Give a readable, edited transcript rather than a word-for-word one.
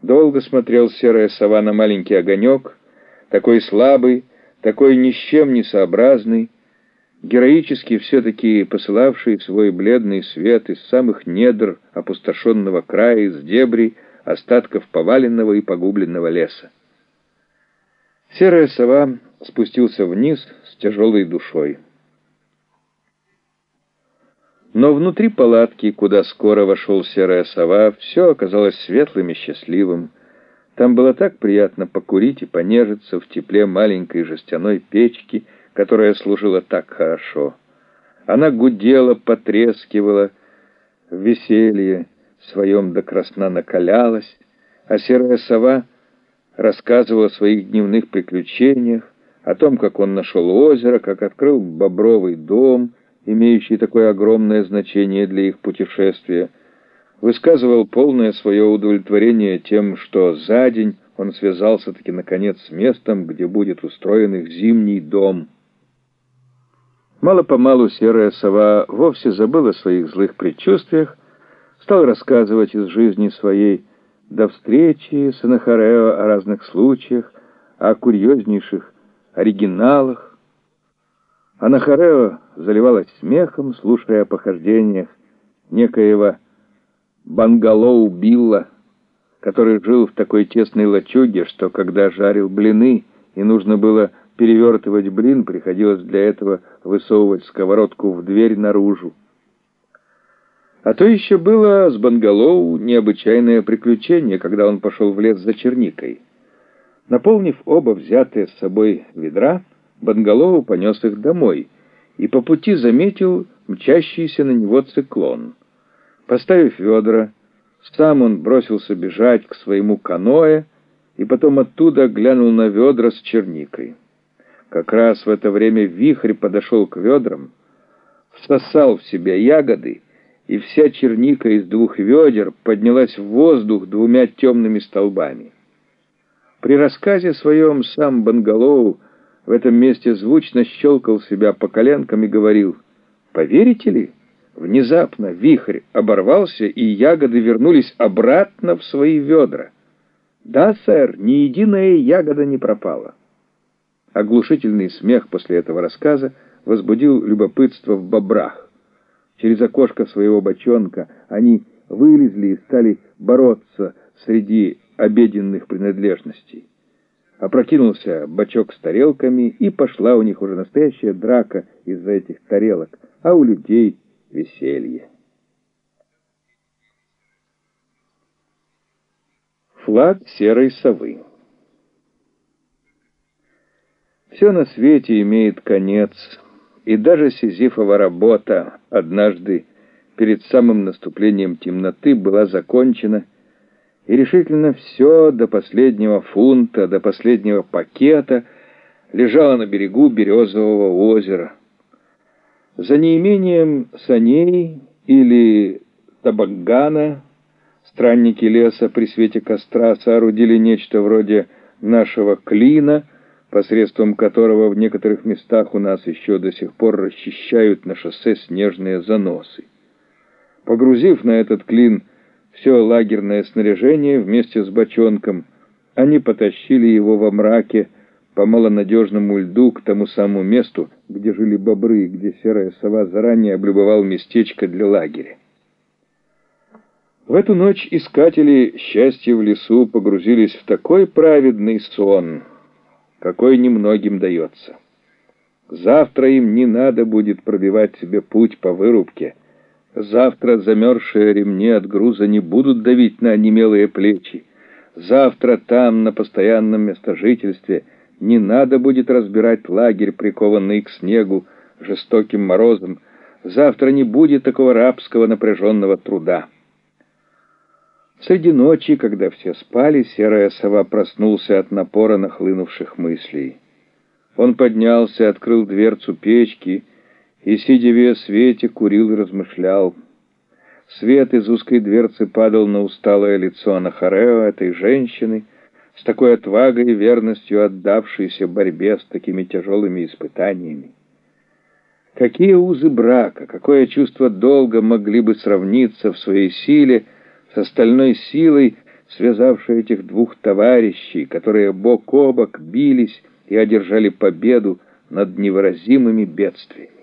Долго смотрел серая сова на маленький огонек, такой слабый, такой ни с чем не сообразный, героически все-таки посылавший свой бледный свет из самых недр опустошенного края, из дебрей, остатков поваленного и погубленного леса. Серая сова спустился вниз с тяжелой душой. Но внутри палатки, куда скоро вошел серая сова, все оказалось светлым и счастливым. Там было так приятно покурить и понежиться в тепле маленькой жестяной печки, которая служила так хорошо. Она гудела, потрескивала, в веселье своем до красна накалялась, а серая сова рассказывала о своих дневных приключениях, о том, как он нашел озеро, как открыл бобровый дом, имеющий такое огромное значение для их путешествия, высказывал полное свое удовлетворение тем, что за день он связался-таки наконец с местом, где будет устроен их зимний дом. Мало-помалу серая сова вовсе забыла о своих злых предчувствиях, стал рассказывать из жизни своей до встречи с Анахорео о разных случаях, о курьезнейших оригиналах. Анахорео заливалась смехом, слушая о похождениях некоего Бангалоу Билла, который жил в такой тесной лачуге, что когда жарил блины и нужно было перевертывать блин, приходилось для этого высовывать сковородку в дверь наружу. А то еще было с Бангалоу необычайное приключение, когда он пошел в лес за черникой. Наполнив оба взятые с собой ведра, Бангалоу понес их домой и по пути заметил мчащийся на него циклон. Поставив ведра, сам он бросился бежать к своему каноэ и потом оттуда глянул на ведра с черникой. Как раз в это время вихрь подошел к ведрам, всосал в себя ягоды, и вся черника из двух ведер поднялась в воздух двумя темными столбами. При рассказе своем сам Бангалоу в этом месте звучно щелкал себя по коленкам и говорил: «Поверите ли, внезапно вихрь оборвался, и ягоды вернулись обратно в свои ведра. Да, сэр, ни единая ягода не пропала». Оглушительный смех после этого рассказа возбудил любопытство в бобрах. Через окошко своего бочонка они вылезли и стали бороться среди обеденных принадлежностей. Опрокинулся бочок с тарелками, и пошла у них уже настоящая драка из-за этих тарелок, а у людей веселье. Флаг серой совы. Все на свете имеет конец, и даже сизифова работа однажды перед самым наступлением темноты была закончена, и решительно все до последнего фунта, до последнего пакета лежало на берегу Березового озера. За неимением саней или табагана странники леса при свете костра соорудили нечто вроде нашего клина, посредством которого в некоторых местах у нас еще до сих пор расчищают на шоссе снежные заносы. Погрузив на этот клин все лагерное снаряжение вместе с бочонком, они потащили его во мраке по малонадежному льду к тому самому месту, где жили бобры, и где серая сова заранее облюбовал местечко для лагеря. В эту ночь искатели счастья в лесу погрузились в такой праведный сон, какой немногим дается. Завтра им не надо будет пробивать себе путь по вырубке. Завтра замерзшие ремни от груза не будут давить на онемелые плечи. Завтра там, на постоянном местожительстве, не надо будет разбирать лагерь, прикованный к снегу жестоким морозом. Завтра не будет такого рабского напряженного труда. Среди ночи, когда все спали, серая сова проснулся от напора нахлынувших мыслей. Он поднялся, открыл дверцу печки и, сидя в ее свете, курил и размышлял. Свет из узкой дверцы падал на усталое лицо Анахорео, этой женщины, с такой отвагой и верностью отдавшейся борьбе с такими тяжелыми испытаниями. Какие узы брака, какое чувство долга могли бы сравниться в своей силе с остальной силой, связавшая этих двух товарищей, которые бок о бок бились и одержали победу над невыразимыми бедствиями.